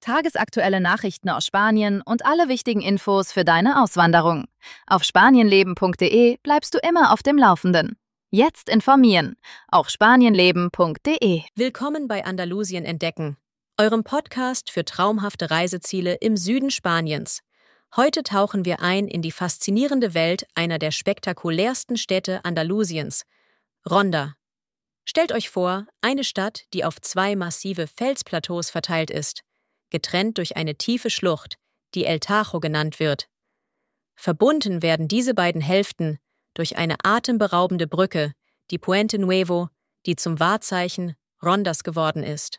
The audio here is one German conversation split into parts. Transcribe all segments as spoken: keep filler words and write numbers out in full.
tagesaktuelle Nachrichten aus Spanien und alle wichtigen Infos für deine Auswanderung. Auf spanienleben punkt de bleibst du immer auf dem Laufenden. Jetzt informieren auf spanienleben punkt de. Willkommen bei Andalusien entdecken, eurem Podcast für traumhafte Reiseziele im Süden Spaniens. Heute tauchen wir ein in die faszinierende Welt einer der spektakulärsten Städte Andalusiens, Ronda. Stellt euch vor, eine Stadt, die auf zwei massive Felsplateaus verteilt ist, getrennt durch eine tiefe Schlucht, die El Tajo genannt wird. Verbunden werden diese beiden Hälften durch eine atemberaubende Brücke, die Puente Nuevo, die zum Wahrzeichen Rondas geworden ist.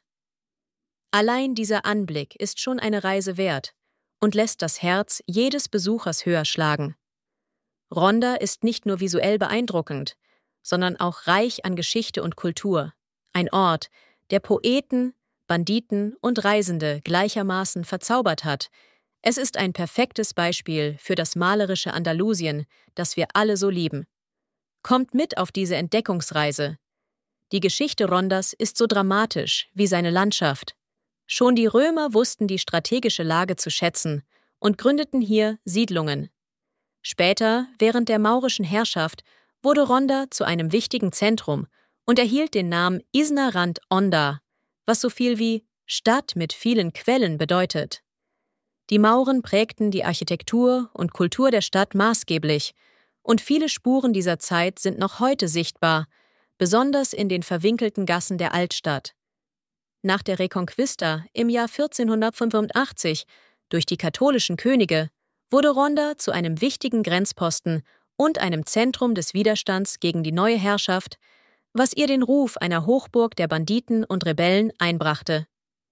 Allein dieser Anblick ist schon eine Reise wert und lässt das Herz jedes Besuchers höher schlagen. Ronda ist nicht nur visuell beeindruckend, sondern auch reich an Geschichte und Kultur. Ein Ort, der Poeten, Banditen und Reisende gleichermaßen verzaubert hat. Es ist ein perfektes Beispiel für das malerische Andalusien, das wir alle so lieben. Kommt mit auf diese Entdeckungsreise. Die Geschichte Rondas ist so dramatisch wie seine Landschaft. Schon die Römer wussten die strategische Lage zu schätzen und gründeten hier Siedlungen. Später, während der maurischen Herrschaft, wurde Ronda zu einem wichtigen Zentrum und erhielt den Namen Isna Rand Honda, was so viel wie Stadt mit vielen Quellen bedeutet. Die Mauren prägten die Architektur und Kultur der Stadt maßgeblich, und viele Spuren dieser Zeit sind noch heute sichtbar, besonders in den verwinkelten Gassen der Altstadt. Nach der Reconquista im Jahr vierzehnhundertfünfundachtzig durch die katholischen Könige wurde Ronda zu einem wichtigen Grenzposten und einem Zentrum des Widerstands gegen die neue Herrschaft, was ihr den Ruf einer Hochburg der Banditen und Rebellen einbrachte.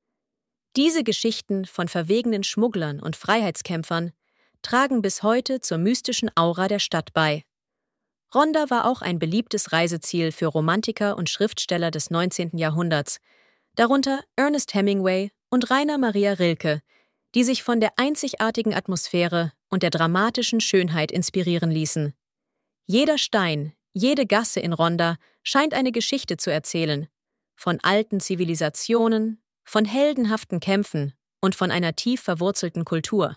Diese Geschichten von verwegenen Schmugglern und Freiheitskämpfern tragen bis heute zur mystischen Aura der Stadt bei. Ronda war auch ein beliebtes Reiseziel für Romantiker und Schriftsteller des neunzehnten Jahrhunderts, darunter Ernest Hemingway und Rainer Maria Rilke, die sich von der einzigartigen Atmosphäre und der dramatischen Schönheit inspirieren ließen. Jeder Stein, jede Gasse in Ronda scheint eine Geschichte zu erzählen, von alten Zivilisationen, von heldenhaften Kämpfen und von einer tief verwurzelten Kultur.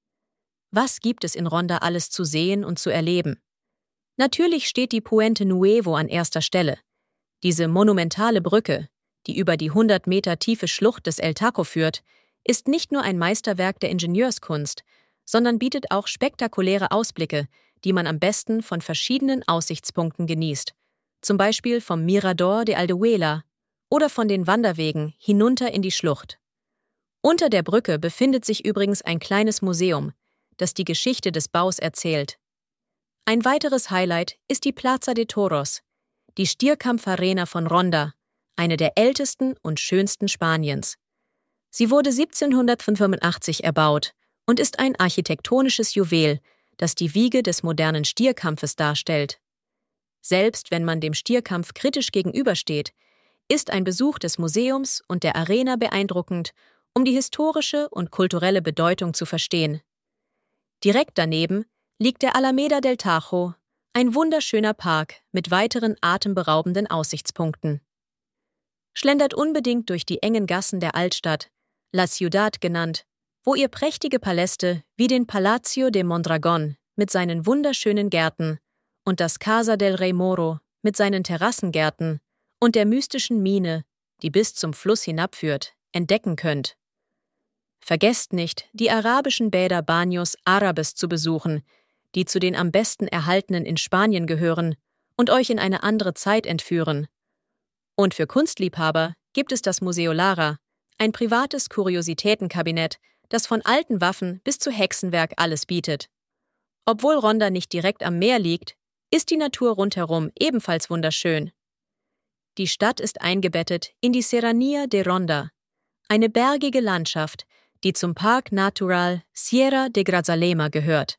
Was gibt es in Ronda alles zu sehen und zu erleben? Natürlich steht die Puente Nuevo an erster Stelle. Diese monumentale Brücke, die über die hundert Meter tiefe Schlucht des El Tajo führt, ist nicht nur ein Meisterwerk der Ingenieurskunst, sondern bietet auch spektakuläre Ausblicke, die man am besten von verschiedenen Aussichtspunkten genießt, zum Beispiel vom Mirador de Aldehuela oder von den Wanderwegen hinunter in die Schlucht. Unter der Brücke befindet sich übrigens ein kleines Museum, das die Geschichte des Baus erzählt. Ein weiteres Highlight ist die Plaza de Toros, die Stierkampfarena von Ronda, eine der ältesten und schönsten Spaniens. Sie wurde siebzehnhundertfünfundachtzig erbaut und ist ein architektonisches Juwel, das die Wiege des modernen Stierkampfes darstellt. Selbst wenn man dem Stierkampf kritisch gegenübersteht, ist ein Besuch des Museums und der Arena beeindruckend, um die historische und kulturelle Bedeutung zu verstehen. Direkt daneben liegt der Alameda del Tajo, ein wunderschöner Park mit weiteren atemberaubenden Aussichtspunkten. Schlendert unbedingt durch die engen Gassen der Altstadt, La Ciudad genannt, wo ihr prächtige Paläste wie den Palacio de Mondragón mit seinen wunderschönen Gärten und das Casa del Rey Moro mit seinen Terrassengärten und der mystischen Mine, die bis zum Fluss hinabführt, entdecken könnt. Vergesst nicht, die arabischen Bäder Baños Árabes zu besuchen, die zu den am besten erhaltenen in Spanien gehören und euch in eine andere Zeit entführen. Und für Kunstliebhaber gibt es das Museo Lara, ein privates Kuriositätenkabinett, das von alten Waffen bis zu Hexenwerk alles bietet. Obwohl Ronda nicht direkt am Meer liegt, ist die Natur rundherum ebenfalls wunderschön. Die Stadt ist eingebettet in die Serranía de Ronda, eine bergige Landschaft, die zum Park Natural Sierra de Grazalema gehört.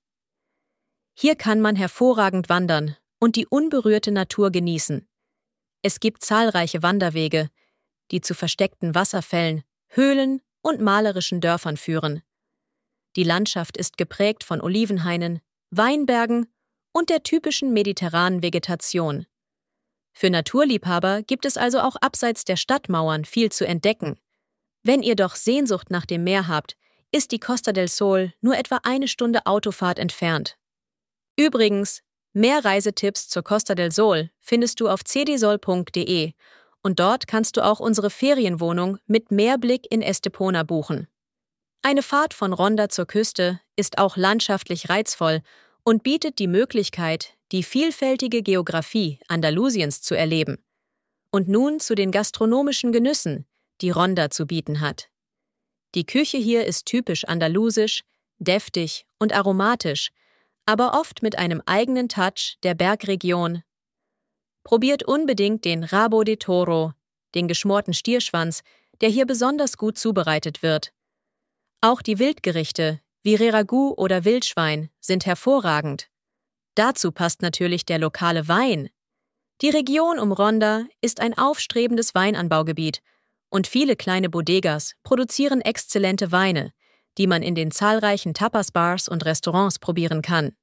Hier kann man hervorragend wandern und die unberührte Natur genießen. Es gibt zahlreiche Wanderwege, die zu versteckten Wasserfällen, Höhlen und malerischen Dörfern führen. Die Landschaft ist geprägt von Olivenhainen, Weinbergen und der typischen mediterranen Vegetation. Für Naturliebhaber gibt es also auch abseits der Stadtmauern viel zu entdecken. Wenn ihr doch Sehnsucht nach dem Meer habt, ist die Costa del Sol nur etwa eine Stunde Autofahrt entfernt. Übrigens, mehr Reisetipps zur Costa del Sol findest du auf c d sol punkt d e und dort kannst du auch unsere Ferienwohnung mit Meerblick in Estepona buchen. Eine Fahrt von Ronda zur Küste ist auch landschaftlich reizvoll und bietet die Möglichkeit, die vielfältige Geografie Andalusiens zu erleben. Und nun zu den gastronomischen Genüssen, die Ronda zu bieten hat. Die Küche hier ist typisch andalusisch, deftig und aromatisch, aber oft mit einem eigenen Touch der Bergregion. Probiert unbedingt den Rabo de Toro, den geschmorten Stierschwanz, der hier besonders gut zubereitet wird. Auch die Wildgerichte, wie Ragout oder Wildschwein, sind hervorragend. Dazu passt natürlich der lokale Wein. Die Region um Ronda ist ein aufstrebendes Weinanbaugebiet und viele kleine Bodegas produzieren exzellente Weine, die man in den zahlreichen Tapas-Bars und Restaurants probieren kann.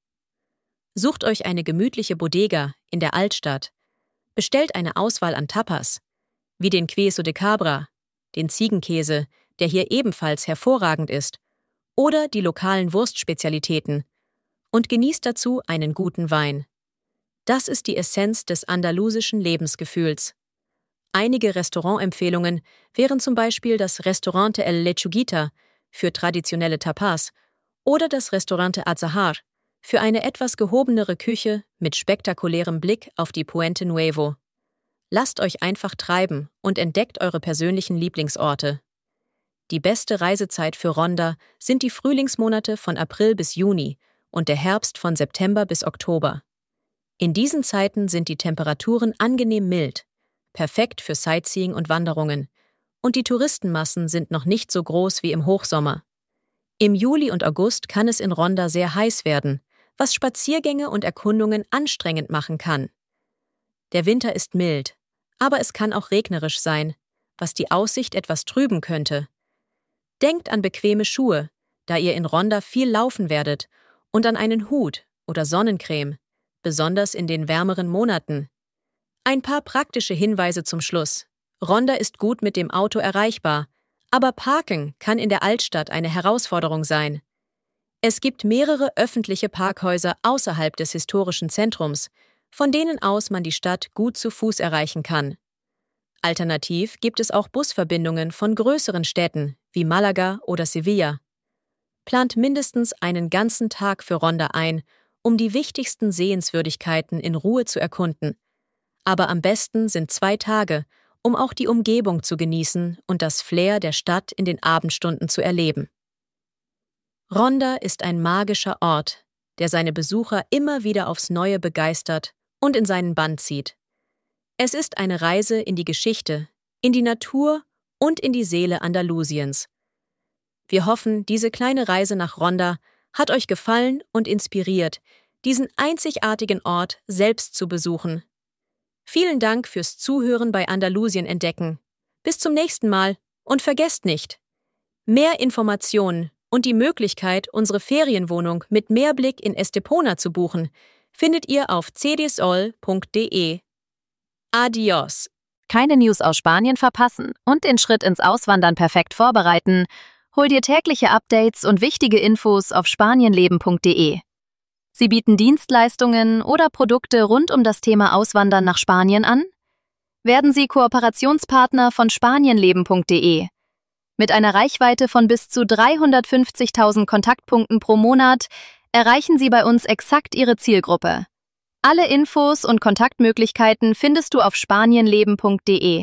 Sucht euch eine gemütliche Bodega in der Altstadt. Bestellt eine Auswahl an Tapas, wie den Queso de Cabra, den Ziegenkäse, der hier ebenfalls hervorragend ist, oder die lokalen Wurstspezialitäten und genießt dazu einen guten Wein. Das ist die Essenz des andalusischen Lebensgefühls. Einige Restaurantempfehlungen wären zum Beispiel das Restaurante El Lechuguita für traditionelle Tapas oder das Restaurante Azahar für eine etwas gehobenere Küche mit spektakulärem Blick auf die Puente Nuevo. Lasst euch einfach treiben und entdeckt eure persönlichen Lieblingsorte. Die beste Reisezeit für Ronda sind die Frühlingsmonate von April bis Juni und der Herbst von September bis Oktober. In diesen Zeiten sind die Temperaturen angenehm mild, perfekt für Sightseeing und Wanderungen, und die Touristenmassen sind noch nicht so groß wie im Hochsommer. Im Juli und August kann es in Ronda sehr heiß werden, was Spaziergänge und Erkundungen anstrengend machen kann. Der Winter ist mild, aber es kann auch regnerisch sein, was die Aussicht etwas trüben könnte. Denkt an bequeme Schuhe, da ihr in Ronda viel laufen werdet, und an einen Hut oder Sonnencreme, besonders in den wärmeren Monaten. Ein paar praktische Hinweise zum Schluss. Ronda ist gut mit dem Auto erreichbar, aber Parken kann in der Altstadt eine Herausforderung sein. Es gibt mehrere öffentliche Parkhäuser außerhalb des historischen Zentrums, von denen aus man die Stadt gut zu Fuß erreichen kann. Alternativ gibt es auch Busverbindungen von größeren Städten wie Malaga oder Sevilla. Plant mindestens einen ganzen Tag für Ronda ein, um die wichtigsten Sehenswürdigkeiten in Ruhe zu erkunden. Aber am besten sind zwei Tage, um auch die Umgebung zu genießen und das Flair der Stadt in den Abendstunden zu erleben. Ronda ist ein magischer Ort, der seine Besucher immer wieder aufs Neue begeistert und in seinen Bann zieht. Es ist eine Reise in die Geschichte, in die Natur und in die Seele Andalusiens. Wir hoffen, diese kleine Reise nach Ronda hat euch gefallen und inspiriert, diesen einzigartigen Ort selbst zu besuchen. Vielen Dank fürs Zuhören bei Andalusien entdecken. Bis zum nächsten Mal und vergesst nicht: Mehr Informationen und die Möglichkeit, unsere Ferienwohnung mit Meerblick in Estepona zu buchen, findet ihr auf c d sol punkt d e. Adios! Keine News aus Spanien verpassen und den Schritt ins Auswandern perfekt vorbereiten? Hol dir tägliche Updates und wichtige Infos auf spanienleben punkt d e. Sie bieten Dienstleistungen oder Produkte rund um das Thema Auswandern nach Spanien an? Werden Sie Kooperationspartner von spanienleben punkt d e. Mit einer Reichweite von bis zu dreihundertfünfzigtausend Kontaktpunkten pro Monat erreichen Sie bei uns exakt Ihre Zielgruppe. Alle Infos und Kontaktmöglichkeiten findest du auf spanienleben punkt d e.